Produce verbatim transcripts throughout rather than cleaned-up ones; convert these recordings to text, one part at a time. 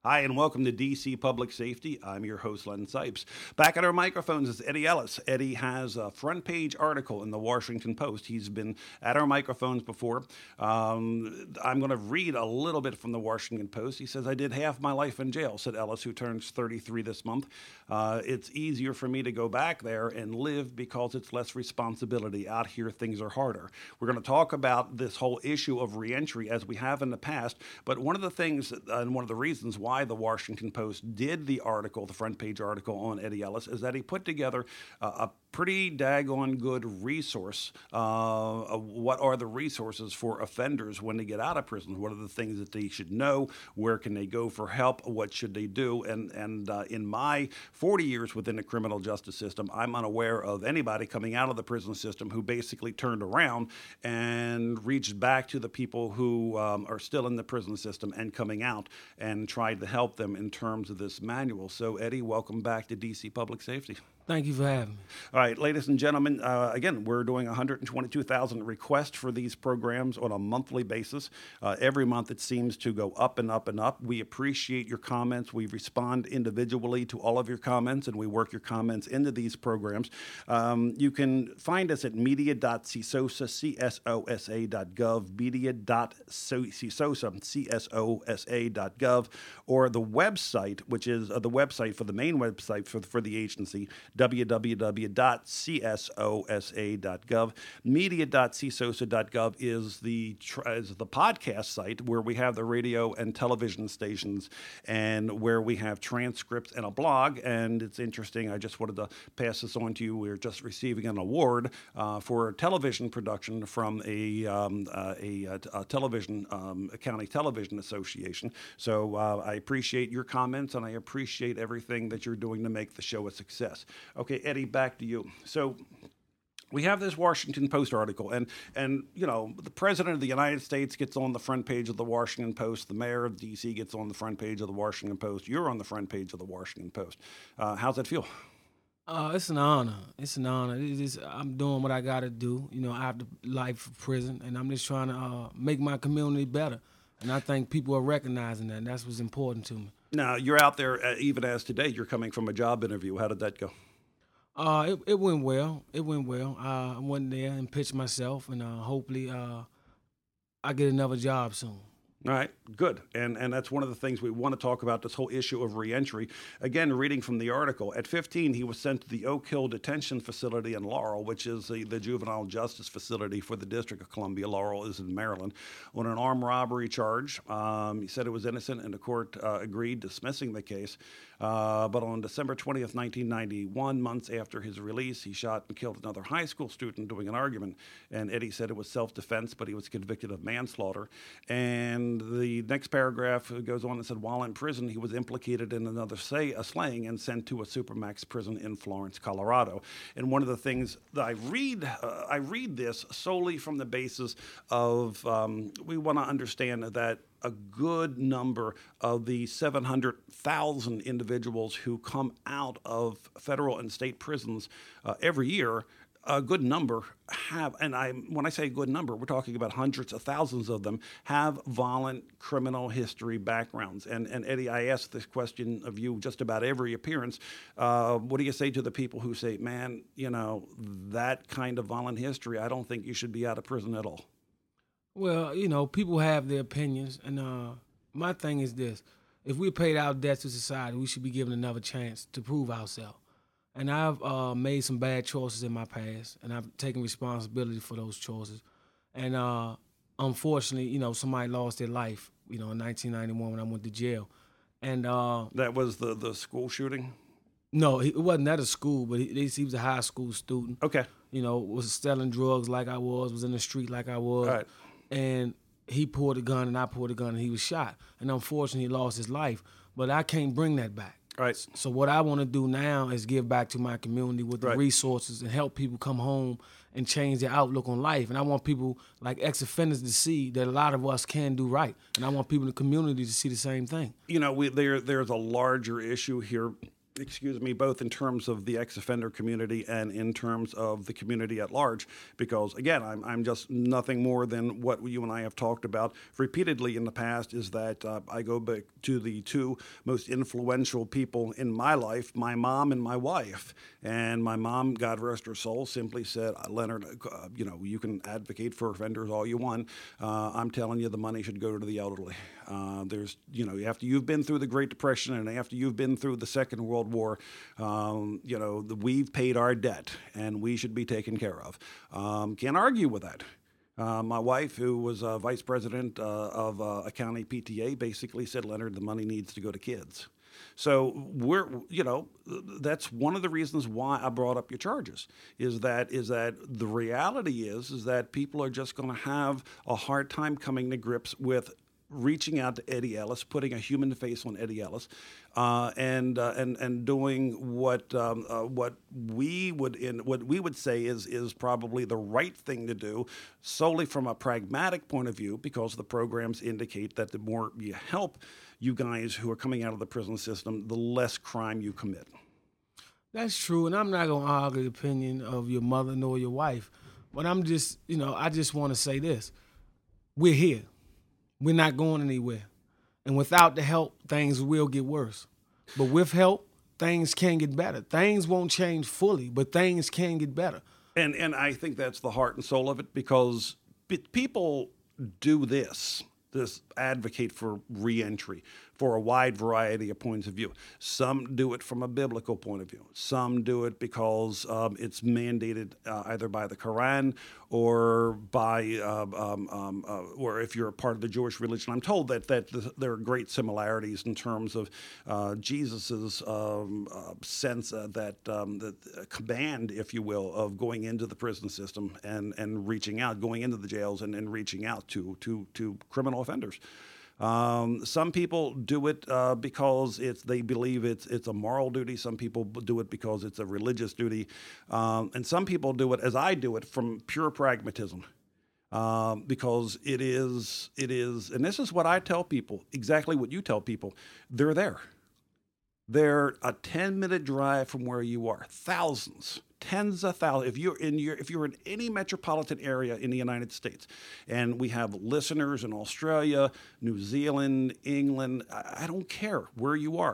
Hi, and welcome to D C Public Safety. I'm your host, Len Sipes. Back at our microphones is Eddie Ellis. Eddie has a front page article in the Washington Post. He's been at our microphones before. Um, I'm going to read a little bit from the Washington Post. He says, I did half my life in jail, said Ellis, who turns thirty-three this month. Uh, it's easier for me to go back there and live because it's less responsibility. Out here, things are harder. We're going to talk about this whole issue of reentry as we have in the past. But one of the things and one of the reasons why why the Washington Post did the article, the front page article on Eddie Ellis, is that he put together uh, a pretty daggone good resource. Uh, what are the resources for offenders when they get out of prison? What are the things that they should know? Where can they go for help? What should they do? And and uh, in my forty years within the criminal justice system, I'm unaware of anybody coming out of the prison system who basically turned around and reached back to the people who um, are still in the prison system and coming out and tried to help them in terms of this manual. So, Eddie, welcome back to D C Public Safety. Thank you for having me. All right, ladies and gentlemen, uh, again, we're doing one hundred twenty-two thousand requests for these programs on a monthly basis. Uh, every month it seems to go up and up and up. We appreciate your comments. We respond individually to all of your comments, and we work your comments into these programs. Um, you can find us at media dot c s o s a, c s o s a dot gov, media dot c s o s a, c s o s a dot gov, or the website, which is uh, the website for the main website for, for the agency, w w w dot c s o s a dot gov. media dot c s o s a dot gov is the is the podcast site where we have the radio and television stations and where we have transcripts and a blog. And it's interesting, I just wanted to pass this on to you. We're just receiving an award uh, for television production from a, um, uh, a, a television, um, a county television association. So uh, I appreciate your comments, and I appreciate everything that you're doing to make the show a success. Okay, Eddie, back to you. So we have this Washington Post article, and, and you know, the President of the United States gets on the front page of the Washington Post. The mayor of D C gets on the front page of the Washington Post. You're on the front page of the Washington Post. Uh, how's that feel? Uh, it's an honor. It's an honor. It is, I'm doing what I got to do. You know, I have the life of prison, and I'm just trying to uh, make my community better. And I think people are recognizing that, and that's what's important to me. Now, you're out there, uh, even as today, you're coming from a job interview. How did that go? Uh, it, it went well. It went well. Uh, I went there and pitched myself, and uh, hopefully uh, I get another job soon. All right, good. And and that's one of the things we want to talk about, this whole issue of reentry. Again, reading from the article, at fifteen, he was sent to the Oak Hill Detention Facility in Laurel, which is the, the juvenile justice facility for the District of Columbia. Laurel is in Maryland, on an armed robbery charge. Um, he said it was innocent, and the court uh, agreed, dismissing the case. Uh, but on December twentieth, nineteen ninety-one, months after his release, he shot and killed another high school student doing an argument. And Eddie said it was self-defense, but he was convicted of manslaughter. And the next paragraph goes on and said, while in prison, he was implicated in another say, a slaying and sent to a supermax prison in Florence, Colorado. And one of the things that I read, uh, I read this solely from the basis of um, we want to understand that a good number of the seven hundred thousand individuals who come out of federal and state prisons uh, every year, a good number have, and I when I say a good number, we're talking about hundreds of thousands of them, have violent criminal history backgrounds. And, and Eddie, I ask this question of you just about every appearance. Uh, what do you say to the people who say, man, you know, that kind of violent history, I don't think you should be out of prison at all? Well, you know, people have their opinions, and uh, my thing is this. If we paid our debts to society, we should be given another chance to prove ourselves. And I've uh, made some bad choices in my past, and I've taken responsibility for those choices. And uh, unfortunately, you know, somebody lost their life, you know, in nineteen ninety-one when I went to jail. And uh, that was the, the school shooting? No, he, it wasn't at a school, but he, he was a high school student. Okay. You know, was selling drugs like I was, was in the street like I was. All right. And he pulled a gun and I pulled a gun and he was shot. And unfortunately, he lost his life. But I can't bring that back. Right. So what I want to do now is give back to my community with the right. resources and help people come home and change their outlook on life. And I want people like ex-offenders to see that a lot of us can do right. And I want people in the community to see the same thing. You know, we, there there's a larger issue here excuse me, both in terms of the ex-offender community and in terms of the community at large, because again, I'm, I'm just nothing more than what you and I have talked about repeatedly in the past, is that uh, I go back to the two most influential people in my life, my mom and my wife. And my mom, God rest her soul, simply said, Leonard, uh, you know, you can advocate for offenders all you want. Uh, I'm telling you, the money should go to the elderly. Uh, there's, you know, after you've been through the Great Depression and after you've been through the Second World War, um, you know, the, we've paid our debt and we should be taken care of. Um, can't argue with that. Uh, my wife, who was uh, vice president uh, of uh, a county P T A, basically said, Leonard, the money needs to go to kids. So we're, you know, that's one of the reasons why I brought up your charges. Is that is that the reality is is that people are just going to have a hard time coming to grips with reaching out to Eddie Ellis, putting a human face on Eddie Ellis, uh, and uh, and and doing what um, uh, what we would in what we would say is is probably the right thing to do, solely from a pragmatic point of view, because the programs indicate that the more you help you guys who are coming out of the prison system, the less crime you commit. That's true, and I'm not going to argue the opinion of your mother nor your wife, but I'm just, you know, I just want to say this. We're here. We're not going anywhere. And without the help, things will get worse. But with help, things can get better. Things won't change fully, but things can get better. And and I think that's the heart and soul of it, because people do this. This advocate for reentry for a wide variety of points of view. Some do it from a biblical point of view. Some do it because um, it's mandated uh, either by the Quran or by, uh, um, um, uh, or if you're a part of the Jewish religion. I'm told that that th- there are great similarities in terms of uh, Jesus's um, uh, sense uh, that um, the uh, command, if you will, of going into the prison system and and reaching out, going into the jails and, and reaching out to to to criminal offenders. Um, some people do it uh, because it's they believe it's it's a moral duty. Some people do it because it's a religious duty, um, and some people do it, as I do it, from pure pragmatism, um, because it is it is, and this is what I tell people, exactly what you tell people. They're there. They're a ten-minute drive from where you are. Thousands. Tens of thousands. If you're in your, if you're in any metropolitan area in the United States, and we have listeners in Australia, New Zealand, England, I don't care where you are.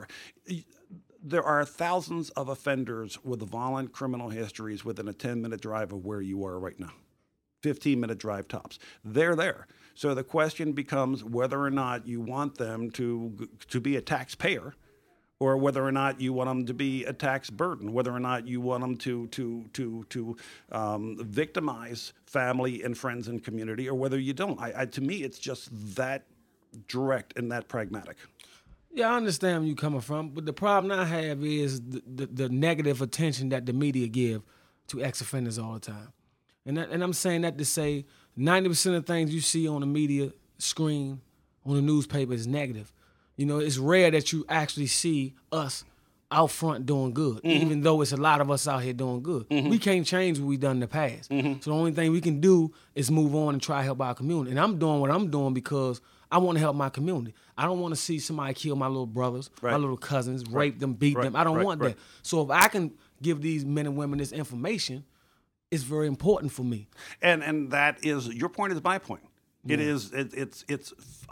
There are thousands of offenders with violent criminal histories within a ten-minute drive of where you are right now. fifteen-minute drive tops. They're there. So the question becomes whether or not you want them to to be a taxpayer, or whether or not you want them to be a tax burden, whether or not you want them to to to to um, victimize family and friends and community, or whether you don't. I, I, to me, it's just that direct and that pragmatic. Yeah, I understand where you're coming from, but the problem I have is the, the, the negative attention that the media give to ex-offenders all the time. And that, and I'm saying that to say ninety percent of things you see on the media screen, on the newspaper, is negative. You know, it's rare that you actually see us out front doing good, mm-hmm. even though it's a lot of us out here doing good. Mm-hmm. We can't change what we've done in the past. Mm-hmm. So the only thing we can do is move on and try to help our community. And I'm doing what I'm doing because I want to help my community. I don't want to see somebody kill my little brothers, right. my little cousins, right. rape them, beat right. them. I don't right. want right. that. So if I can give these men and women this information, it's very important for me. And and that is, your point is my point. It yeah. is. It, it's. It's.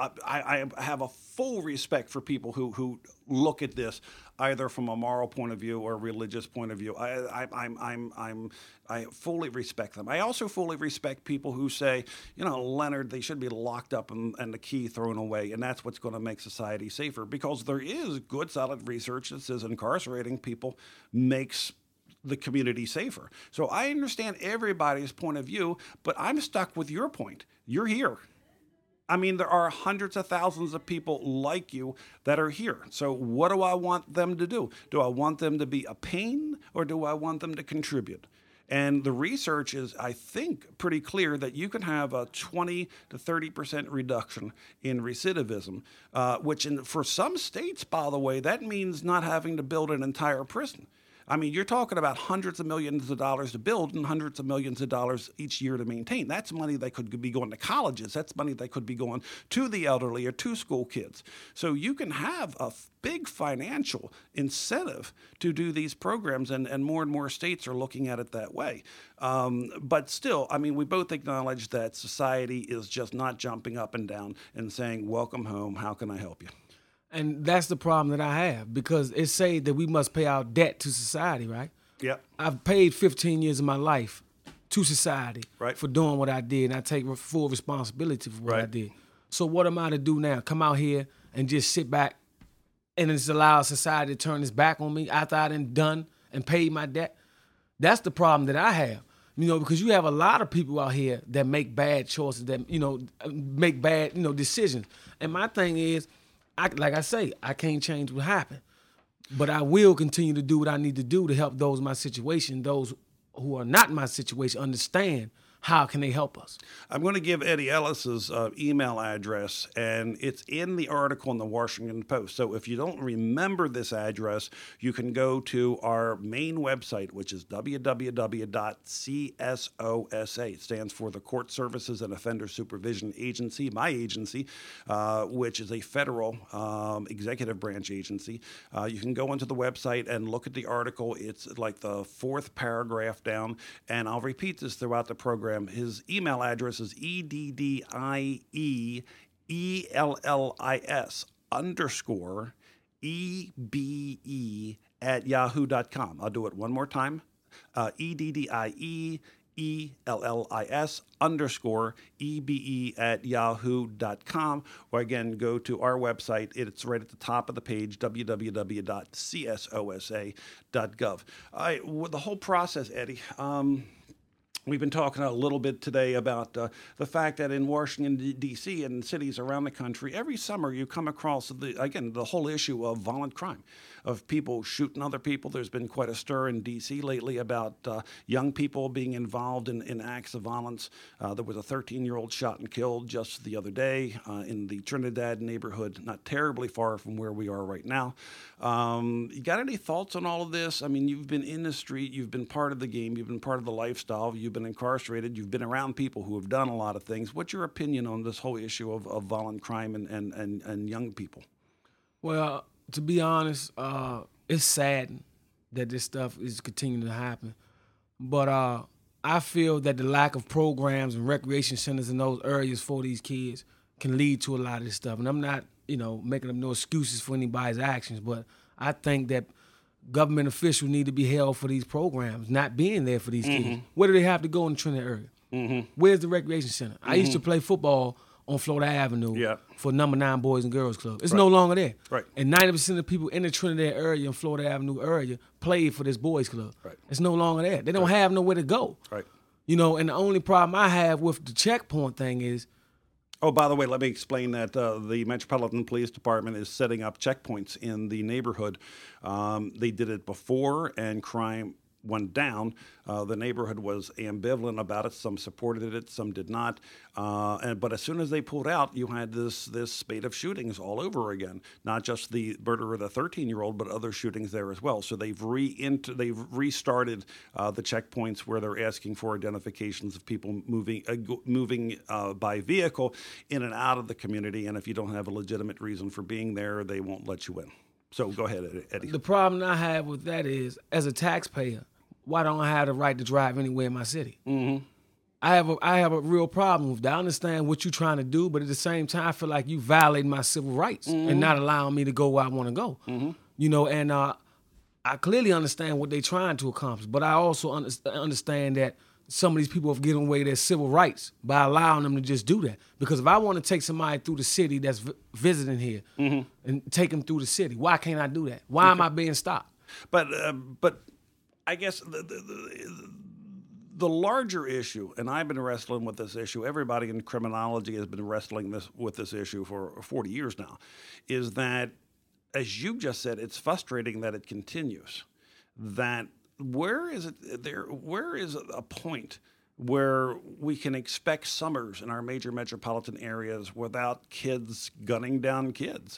I, I have a full respect for people who, who look at this either from a moral point of view or a religious point of view. I, I, I'm. I'm. I'm. I fully respect them. I also fully respect people who say, you know, Leonard, they should be locked up and, and the key thrown away, and that's what's going to make society safer. Because there is good, solid research that says incarcerating people makes the community safer. So I understand everybody's point of view, but I'm stuck with your point. You're here. I mean, there are hundreds of thousands of people like you that are here. So what do I want them to do? Do I want them to be a pain, or do I want them to contribute? And the research is, I think, pretty clear that you can have a twenty to thirty percent reduction in recidivism, uh, which in, for some states, by the way, that means not having to build an entire prison. I mean, you're talking about hundreds of millions of dollars to build and hundreds of millions of dollars each year to maintain. That's money that could be going to colleges. That's money that could be going to the elderly or to school kids. So you can have a big financial incentive to do these programs, and, and more and more states are looking at it that way. Um, but still, I mean, we both acknowledge that society is just not jumping up and down and saying, welcome home, how can I help you? And that's the problem that I have, because it say that we must pay our debt to society, right? Yep. I've paid fifteen years of my life to society right. for doing what I did, and I take full responsibility for what right. I did. So what am I to do now? Come out here and just sit back and just allow society to turn its back on me after I done done and paid my debt? That's the problem that I have. You know, because you have a lot of people out here that make bad choices, that, you know, make bad, you know, decisions. And my thing is, I, like I say, I can't change what happened, but I will continue to do what I need to do to help those in my situation, those who are not in my situation, understand how can they help us. I'm going to give Eddie Ellis's uh, email address, and it's in the article in the Washington Post. So if you don't remember this address, you can go to our main website, which is w w w dot c s o s a. It stands for the Court Services and Offender Supervision Agency, my agency, uh, which is a federal um, executive branch agency. Uh, you can go into the website and look at the article. It's like the fourth paragraph down, and I'll repeat this throughout the program. His email address is E D D I E E L L I S underscore E B E at yahoo dot com. I'll do it one more time. Uh, E D D I E E L L I S underscore E B E at yahoo dot com. Or again, go to our website. It's right at the top of the page, w w w dot c s o s a dot gov. I, the whole process, Eddie, um, we've been talking a little bit today about uh, the fact that in Washington, D C and cities around the country, every summer you come across, the again, the whole issue of violent crime, of people shooting other people. There's been quite a stir in D C lately about uh, young people being involved in, in acts of violence. Uh, there was a thirteen-year-old shot and killed just the other day uh, in the Trinidad neighborhood, not terribly far from where we are right now. Um, you got any thoughts on all of this? I mean, you've been in the street, you've been part of the game, you've been part of the lifestyle, you've been incarcerated, you've been around people who have done a lot of things. What's your opinion on this whole issue of, of violent crime and, and, and, and young people? Well, to be honest, uh, it's sad that this stuff is continuing to happen. But uh, I feel that the lack of programs and recreation centers in those areas for these kids can lead to a lot of this stuff. And I'm not, you know, making up no excuses for anybody's actions, but I think that government officials need to be held for these programs, not being there for these mm-hmm. kids. Where do they have to go in the Trinidad area? Mm-hmm. Where's the recreation center? Mm-hmm. I used to play football on Florida Avenue yeah. for number nine Boys and Girls Club. It's right. no longer there. Right. And ninety percent of the people in the Trinidad area and Florida Avenue area played for this boys club. Right. It's no longer there. They don't right. have nowhere to go. Right. You know, and the only problem I have with the checkpoint thing is, oh, by the way, let me explain that uh, the Metropolitan Police Department is setting up checkpoints in the neighborhood. Um, they did it before, and crime went down. Uh, the neighborhood was ambivalent about it. Some supported it, some did not. Uh, and but as soon as they pulled out, you had this this spate of shootings all over again. Not just the murder of the thirteen-year-old, but other shootings there as well. So they've re they've restarted uh, the checkpoints where they're asking for identifications of people moving uh, moving uh, by vehicle in and out of the community. And if you don't have a legitimate reason for being there, they won't let you in. So go ahead, Eddie. The problem I have with that is, as a taxpayer, why don't I have the right to drive anywhere in my city? Mm-hmm. I have a I have a real problem with that. I understand what you're trying to do, but at the same time, I feel like you violating my civil rights mm-hmm. and not allowing me to go where I want to go. Mm-hmm. You know, and uh, I clearly understand what they're trying to accomplish, but I also under- understand that some of these people have given away their civil rights by allowing them to just do that. Because if I want to take somebody through the city that's v- visiting here mm-hmm. and take them through the city, why can't I do that? Why okay. am I being stopped? But uh, but. I guess the, the, the, the larger issue, and I've been wrestling with this issue, everybody in criminology has been wrestling this with this issue for forty years now, is that, as you just said, it's frustrating that it continues. That where is it there? Where is a point where we can expect summers in our major metropolitan areas without kids gunning down kids?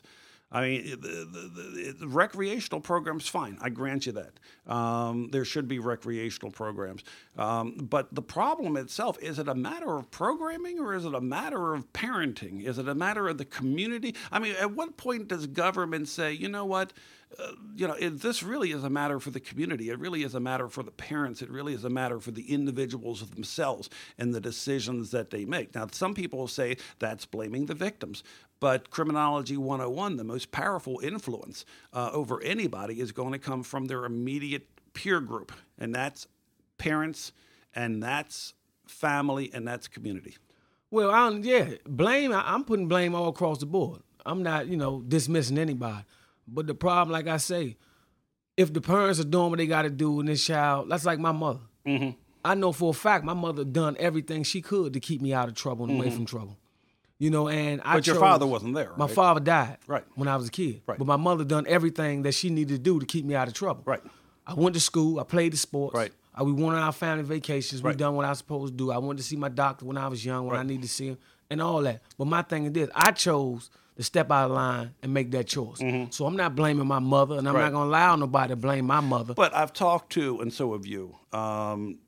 I mean, the, the, the, the recreational programs, fine. I grant you that. Um, there should be recreational programs. Um, but the problem itself, is it a matter of programming or is it a matter of parenting? Is it a matter of the community? I mean, at what point does government say, you know what, uh, you know, it, this really is a matter for the community. It really is a matter for the parents. It really is a matter for the individuals themselves and the decisions that they make. Now, some people say that's blaming the victims. But Criminology one oh one, the most powerful influence uh, over anybody is going to come from their immediate peer group. And that's parents, and that's family, and that's community. Well, I don't, yeah, blame, I, I'm putting blame all across the board. I'm not, you know, dismissing anybody. But the problem, like I say, if the parents are doing what they got to do in this child, that's like my mother. Mm-hmm. I know for a fact my mother done everything she could to keep me out of trouble and mm-hmm. away from trouble. You know, and I But your chose, father wasn't there, right? My father died right. when I was a kid. Right. But my mother done everything that she needed to do to keep me out of trouble. Right. I went to school. I played the sports. Right. I, we went on our family vacations. Right. We done what I was supposed to do. I went to see my doctor when I was young, when right. I needed to see him, and all that. But my thing is this. I chose to step out of line and make that choice. Mm-hmm. So I'm not blaming my mother, and I'm right. not going to allow nobody to blame my mother. But I've talked to, and so have you, um,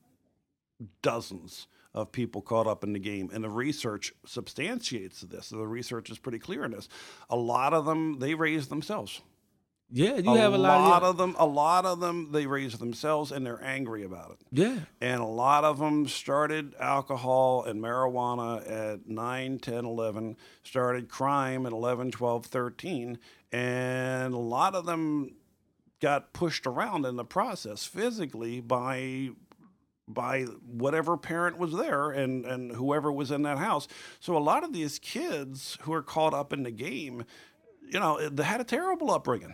dozens of people caught up in the game, and the research substantiates this. The research is pretty clear in this. A lot of them, they raised themselves. Yeah, you a have a lot, lot of, of them. A lot of them, they raised themselves, and they're angry about it. Yeah, and a lot of them started alcohol and marijuana at nine, ten, eleven, started crime at eleven, twelve, thirteen, and a lot of them got pushed around in the process physically by by whatever parent was there and, and whoever was in that house. So a lot of these kids who are caught up in the game, you know, they had a terrible upbringing.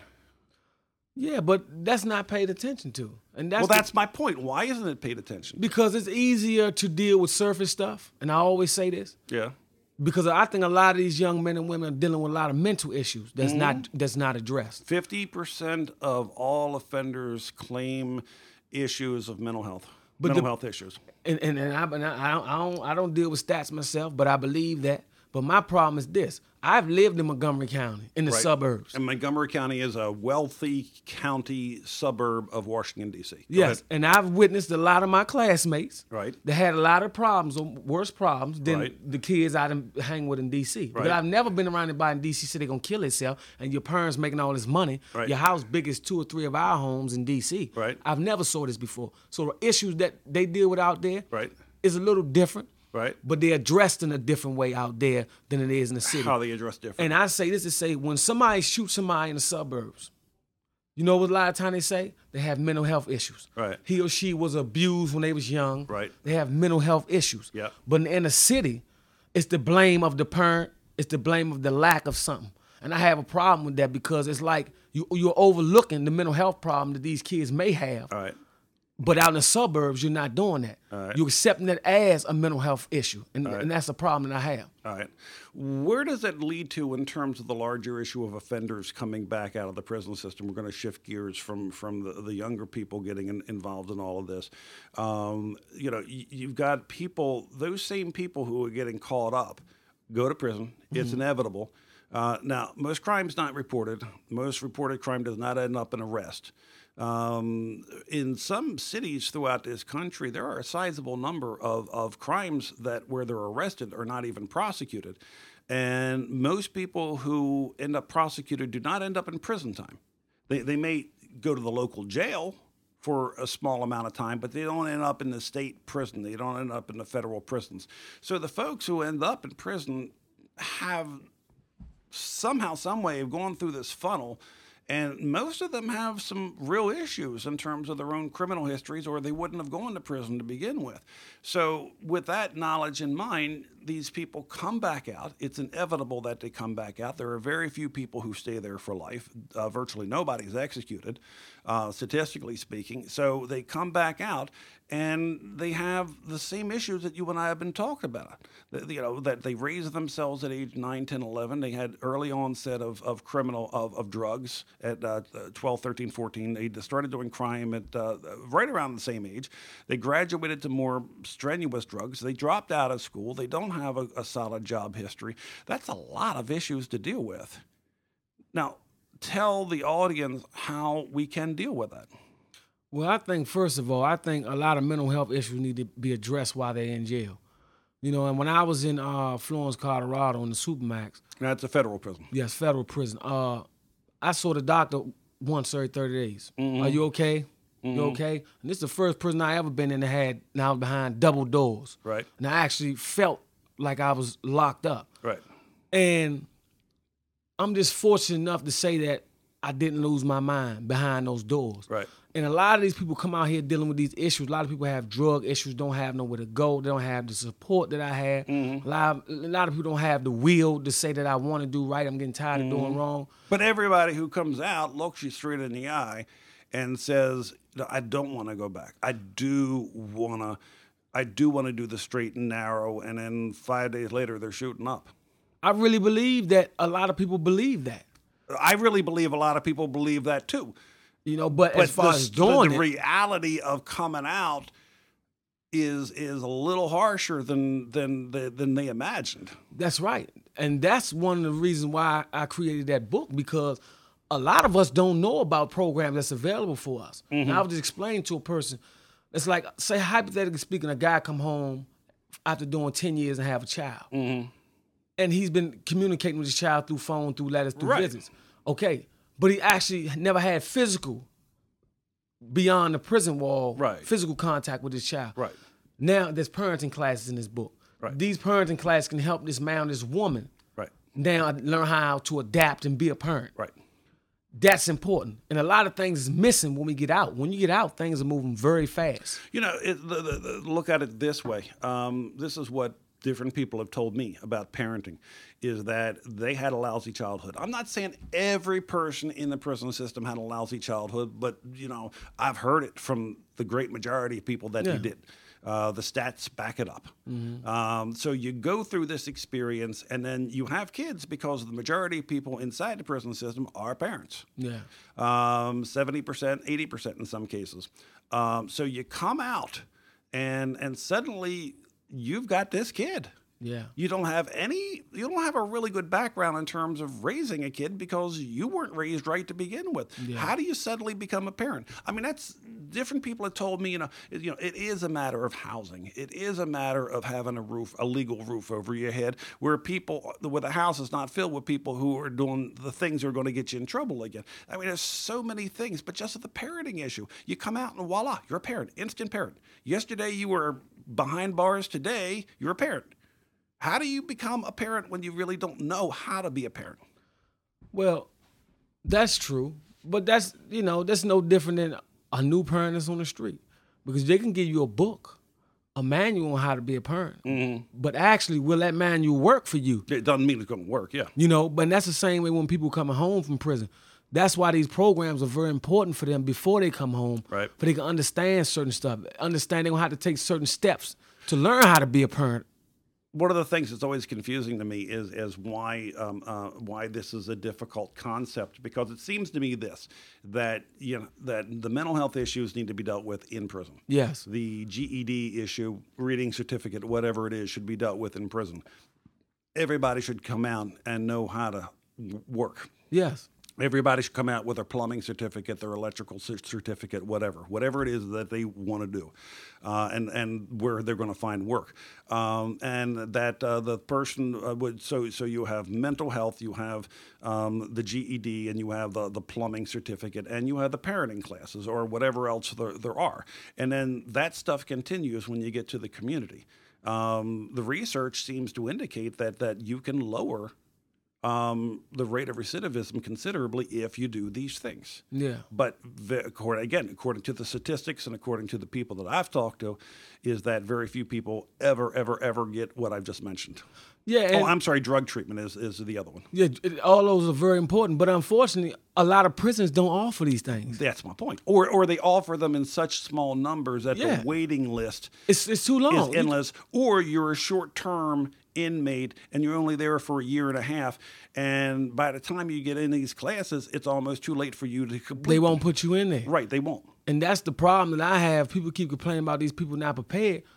Yeah, but that's not paid attention to. And that's well, that's the, my point. Why isn't it paid attention to? Because it's easier to deal with surface stuff. And I always say this. Yeah. Because I think a lot of these young men and women are dealing with a lot of mental issues that's mm-hmm. not that's not addressed. fifty percent of all offenders claim issues of mental health. But mental the, health issues. And and, and, I, and I, I, don't, I don't I don't deal with stats myself, but I believe that. But my problem is this. I've lived in Montgomery County, in the right. suburbs. And Montgomery County is a wealthy county suburb of Washington, D C. Go yes, ahead. And I've witnessed a lot of my classmates right. that had a lot of problems, or worse problems, than right. the kids I done hang with in D C. Right. But I've never been around anybody in D C said they're going to kill itself, and your parents making all this money. Right. Your house big as two or three of our homes in D C. Right. I've never saw this before. So the issues that they deal with out there right. is a little different. Right. But they're addressed in a different way out there than it is in the city. How are they addressed different? And I say this to say, when somebody shoots somebody in the suburbs, you know what a lot of times they say? They have mental health issues. Right. He or she was abused when they was young. Right. They have mental health issues. Yeah. But in the city, it's the blame of the parent. It's the blame of the lack of something. And I have a problem with that because it's like you, you're overlooking the mental health problem that these kids may have. All right. But out in the suburbs, you're not doing that. Right. You're accepting it as a mental health issue. And, right. and that's a problem that I have. All right. Where does that lead to in terms of the larger issue of offenders coming back out of the prison system? We're going to shift gears from, from the, the younger people getting in, involved in all of this. Um, you know, y- you've got people, those same people who are getting caught up go to prison. It's mm-hmm. inevitable. Uh, now, most crime's not reported. Most reported crime does not end up in arrest. Um, in some cities throughout this country, there are a sizable number of, of crimes that where they're arrested are not even prosecuted. And most people who end up prosecuted do not end up in prison time. They, they may go to the local jail for a small amount of time, but they don't end up in the state prison. They don't end up in the federal prisons. So the folks who end up in prison have somehow, some way of going through this funnel. And most of them have some real issues in terms of their own criminal histories, or they wouldn't have gone to prison to begin with. So with that knowledge in mind, these people come back out. It's inevitable that they come back out. There are very few people who stay there for life. Uh, virtually nobody's executed, uh, statistically speaking. So they come back out, and they have the same issues that you and I have been talking about. The, you know, that they raised themselves at age nine, ten, eleven. They had early onset of, of criminal, of, of drugs at uh, twelve, thirteen, fourteen. They started doing crime at uh, right around the same age. They graduated to more strenuous drugs. They dropped out of school. They don't have a, a solid job history. That's a lot of issues to deal with. Now, tell the audience how we can deal with that. Well, I think, first of all, I think a lot of mental health issues need to be addressed while they're in jail. You know, and when I was in uh, Florence, Colorado, in the Supermax. That's a federal prison. Yes, federal prison. Uh, I saw the doctor once every thirty days. Mm-hmm. Are you okay? Mm-hmm. You okay? And this is the first prison I ever been in that had, now behind double doors. Right. And I actually felt like I was locked up. Right. And I'm just fortunate enough to say that I didn't lose my mind behind those doors. Right. And a lot of these people come out here dealing with these issues. A lot of people have drug issues, don't have nowhere to go. They don't have the support that I had. Mm-hmm. A, lot of, a lot of people don't have the will to say that I want to do right. I'm getting tired mm-hmm. of doing wrong. But everybody who comes out looks you straight in the eye and says, I don't want to go back. I do want to I do want to do the straight and narrow. And then five days later, they're shooting up. I really believe that a lot of people believe that. I really believe a lot of people believe that too. You know, but, but as far the, as doing the it, reality of coming out is is a little harsher than than than they imagined. That's right, and that's one of the reasons why I created that book, because a lot of us don't know about programs that's available for us. Mm-hmm. And I was just explaining to a person, it's like, say hypothetically speaking, a guy come home after doing ten years and have a child, mm-hmm. and he's been communicating with his child through phone, through letters, through right. visits. Okay. But he actually never had physical, beyond the prison wall, right. physical contact with his child. Right. Now there's parenting classes in this book. Right. These parenting classes can help this man, this woman, right. now learn how to adapt and be a parent. Right. That's important. And a lot of things is missing when we get out. When you get out, things are moving very fast. You know, it, the, the, the, look at it this way. Um, this is what different people have told me about parenting, is that they had a lousy childhood. I'm not saying every person in the prison system had a lousy childhood, but, you know, I've heard it from the great majority of people that yeah. you did. Uh, the stats back it up. Mm-hmm. Um, so you go through this experience, and then you have kids, because the majority of people inside the prison system are parents. Yeah. Um, seventy percent, eighty percent in some cases. Um, so you come out, and and suddenly you've got this kid. Yeah. You don't have any, you don't have a really good background in terms of raising a kid, because you weren't raised right to begin with. Yeah. How do you suddenly become a parent? I mean, that's, different people have told me, you know, it, you know, it is a matter of housing. It is a matter of having a roof, a legal roof over your head, where people, where the house is not filled with people who are doing the things that are going to get you in trouble again. I mean, there's so many things, but just the parenting issue. You come out and voila, you're a parent, instant parent. Yesterday you were behind bars, today you're a parent. How do you become a parent when you really don't know how to be a parent? Well, that's true. But that's, you know, that's no different than a new parent that's on the street. Because they can give you a book, a manual on how to be a parent. Mm-hmm. But actually, will that manual work for you? It doesn't mean it's going to work, yeah. You know, but that's the same way when people coming home from prison. That's why these programs are very important for them before they come home. Right. For they can understand certain stuff. Understand they're going to have to take certain steps to learn how to be a parent. One of the things that's always confusing to me is is why um, uh, why this is a difficult concept, because it seems to me this, that you know that the mental health issues need to be dealt with in prison. Yes. The G E D issue, reading certificate, whatever it is, should be dealt with in prison. Everybody should come out and know how to work. Yes. Everybody should come out with their plumbing certificate, their electrical certificate, whatever, whatever it is that they want to do, uh, and and where they're going to find work, um, and that uh, the person uh, would. So so you have mental health, you have um, the G E D, and you have the the plumbing certificate, and you have the parenting classes or whatever else there there are, and then that stuff continues when you get to the community. Um, the research seems to indicate that that you can lower Um, the rate of recidivism considerably if you do these things. Yeah. But the, according, again, according to the statistics and according to the people that I've talked to, is that very few people ever, ever, ever get what I've just mentioned. Yeah. Oh, I'm sorry, drug treatment is, is the other one. Yeah, it, all those are very important, but unfortunately, a lot of prisons don't offer these things. That's my point. Or or they offer them in such small numbers that Yeah. the waiting list It's it's too long. is endless, or you're a short-term inmate and you're only there for a year and a half, and by the time you get in these classes, it's almost too late for you to complete. They won't put you in there. Right, they won't. And that's the problem that I have. People keep complaining about these people not prepared.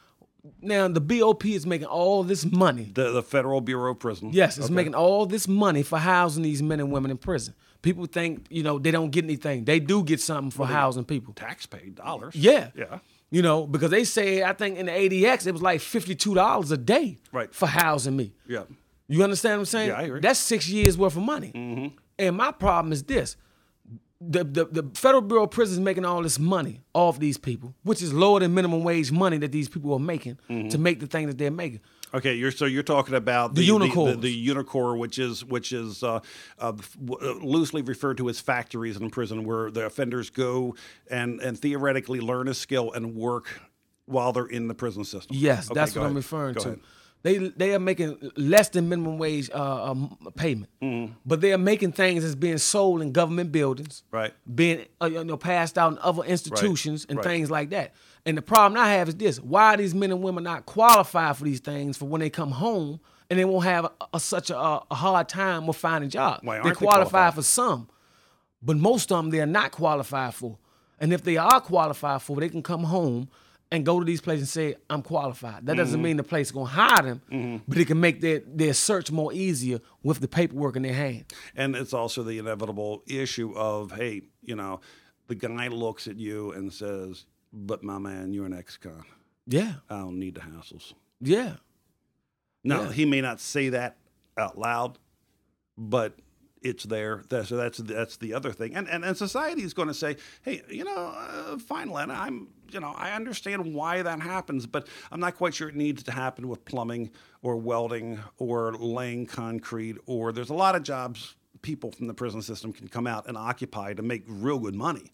now the B O P is making all this money. The the Federal Bureau of Prisons. Yes, it's Okay. making all this money for housing these men and women in prison. People think, you know, they don't get anything. They do get something for housing people. Taxpaid dollars. Yeah. Yeah. You know, because they say, I think in the A D X, it was like fifty-two dollars a day Right. for housing me. Yeah. You understand what I'm saying? Yeah, I agree. That's six years worth of money. Mm-hmm. And my problem is this. The, the the Federal Bureau of Prisons is making all this money off these people, which is lower than minimum wage money that these people are making Mm-hmm. to make the thing that they're making. Okay, you're so you're talking about The the Unicors. the, the, the Unicor, which is which is uh, uh, w- loosely referred to as factories in prison, where the offenders go and and theoretically learn a skill and work while they're in the prison system. Yes, Okay, that's go what I'm ahead. referring Go to. ahead. They they are making less than minimum wage uh, um, payment, Mm-hmm. but they are making things that's being sold in government buildings, Right. being uh, you know passed out in other institutions and right. things like that. And the problem I have is this: why are these men and women not qualified for these things for when they come home, and they won't have a, a, such a, a hard time with finding jobs? Why aren't They're they qualified qualified? for some, but most of them they're not qualified for. And if they are qualified for, they can come home and go to these places and say, I'm qualified. That doesn't Mm-hmm. mean the place is going to hire them, but it can make their, their search more easier with the paperwork in their hand. And it's also the inevitable issue of, hey, you know, the guy looks at you and says, "But my man, you're an ex-con. Yeah, I don't need the hassles." yeah. Now, Yeah. he may not say that out loud, but it's there. That- So that's that's the other thing. And and, and society is going to say, hey, you know, uh, fine, Len, I'm, you know, I understand why that happens, but I'm not quite sure it needs to happen with plumbing or welding or laying concrete, or there's a lot of jobs people from the prison system can come out and occupy to make real good money,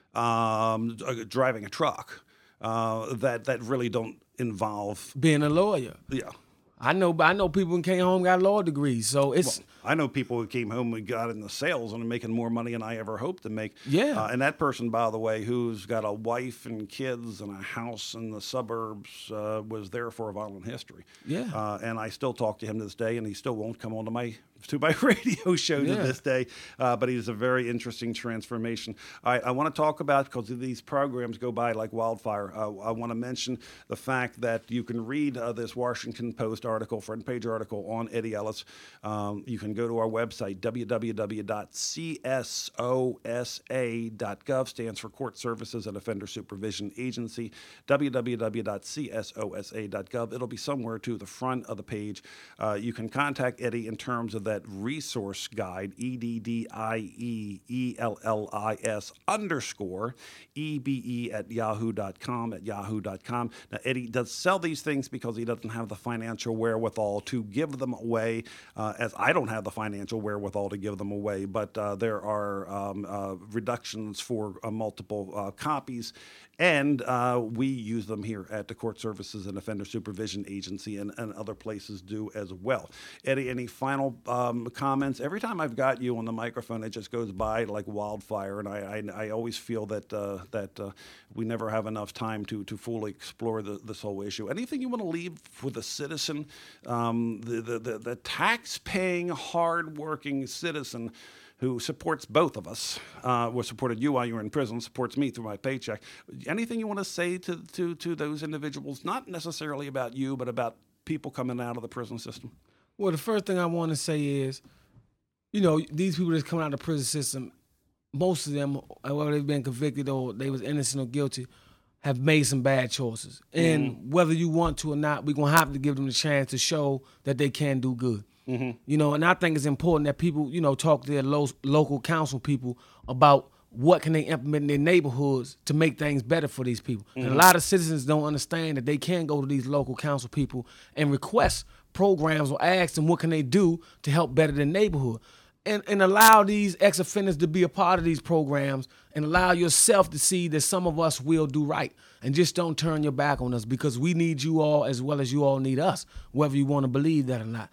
um, uh, driving a truck, uh, that that really don't involve, Being a lawyer. yeah. I know, but I know people who came home got law degrees, so it's I know people who came home and got in the sales and are making more money than I ever hoped to make. Yeah. Uh, and that person, by the way, who's got a wife and kids and a house in the suburbs, uh, was there for a violent history. Yeah. Uh, and I still talk to him to this day, and he still won't come onto my to my radio show to Yeah. this day. Uh, but he's a very interesting transformation. I, I want to talk about, because these programs go by like wildfire, uh, I want to mention the fact that you can read uh, this Washington Post article, front page article on Eddie Ellis. Um, you can go to our website, w w w dot c s o s a dot gov, stands for Court Services and Offender Supervision Agency, w w w dot c s o s a dot gov. It'll be somewhere to the front of the page. Uh, you can contact Eddie in terms of that resource guide, E D D I E E L L I S underscore E B E at yahoo dot com, at yahoo dot com. Now, Eddie does sell these things because he doesn't have the financial wherewithal to give them away, uh, as I don't have the financial wherewithal to give them away, but uh, there are um, uh, reductions for uh, multiple uh, copies, and uh, we use them here at the Court Services and Offender Supervision Agency, and, and other places do as well. Eddie, any final um, comments? Every time I've got you on the microphone, it just goes by like wildfire, and I, I, I always feel that uh, that uh, we never have enough time to to fully explore the, this whole issue. Anything you want to leave for the citizen, um, the, the, the, the tax-paying, hard-working citizen who supports both of us, uh, or supported you while you were in prison, supports me through my paycheck. Anything you want to say to, to, to those individuals, not necessarily about you, but about people coming out of the prison system? Well, the first thing I want to say is, you know, these people that's coming out of the prison system, most of them, whether they've been convicted or they was innocent or guilty, have made some bad choices. And Mm-hmm. whether you want to or not, we're going to have to give them the chance to show that they can do good. Mm-hmm. You know, and I think it's important that people, you know, talk to their lo- local council people about what can they implement in their neighborhoods to make things better for these people. Mm-hmm. And a lot of citizens don't understand that they can go to these local council people and request programs or ask them what can they do to help better their neighborhood. And, and allow these ex-offenders to be a part of these programs, and allow yourself to see that some of us will do right. And just don't turn your back on us, because we need you all as well as you all need us, whether you want to believe that or not.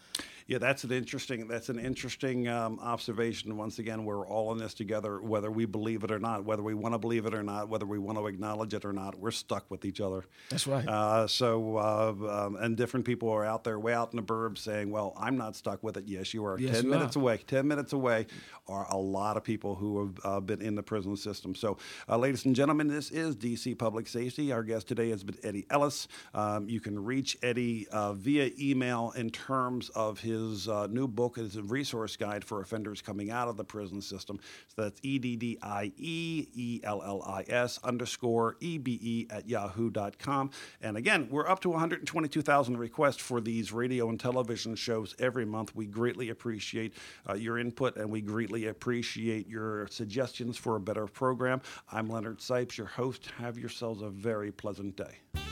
Yeah, that's an interesting. That's an interesting um, observation. Once again, we're all in this together, whether we believe it or not, whether we want to believe it or not, whether we want to acknowledge it or not. We're stuck with each other. That's right. Uh, so, uh, um, and different people are out there, way out in the burbs, saying, "Well, I'm not stuck with it." Yes, you are. Yes, Ten you minutes are. away. Ten minutes away are a lot of people who have uh, been in the prison system. So, uh, ladies and gentlemen, this is D C Public Safety. Our guest today has been Eddie Ellis. Um, you can reach Eddie uh, via email in terms of his uh, new book. It's a resource guide for offenders coming out of the prison system. So that's E D D I E E L L I S underscore E B E at yahoo dot com. And again, we're up to one hundred twenty-two thousand requests for these radio and television shows every month. We greatly appreciate uh, your input, and we greatly appreciate your suggestions for a better program. I'm Leonard Sipes, your host. Have yourselves a very pleasant day.